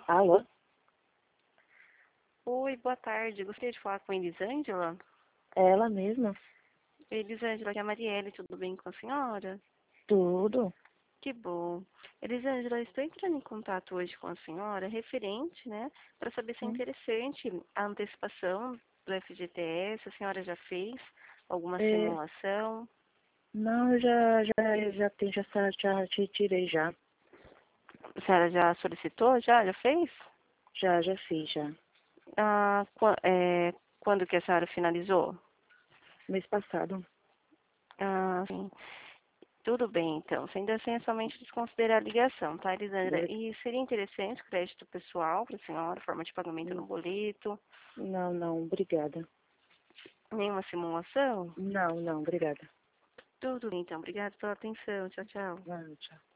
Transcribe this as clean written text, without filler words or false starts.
Alô? Oi, boa tarde. Gostaria de falar com a Elisângela. É ela mesma? Elisângela, aqui é a Marielle, tudo bem com a senhora? Tudo? Que bom. Elisângela, eu estou entrando em contato hoje com a senhora referente, né, para saber se é Hum. interessante a antecipação do FGTS. A senhora já fez alguma É, simulação? não, eu já tenho, já retirei já. A senhora já solicitou? Já fez? Já fiz já. Quando que a senhora finalizou? Mês passado. Ah, sim. Tudo bem, então. Sendo assim, é somente desconsiderar a ligação, tá, Elisandra? Bri- E seria interessante crédito pessoal para a senhora, forma de pagamento no hum, boleto, Não, obrigada. nenhuma simulação? Não, obrigada. Tudo bem, então. Obrigada pela atenção. Tchau, tchau. Não, tchau.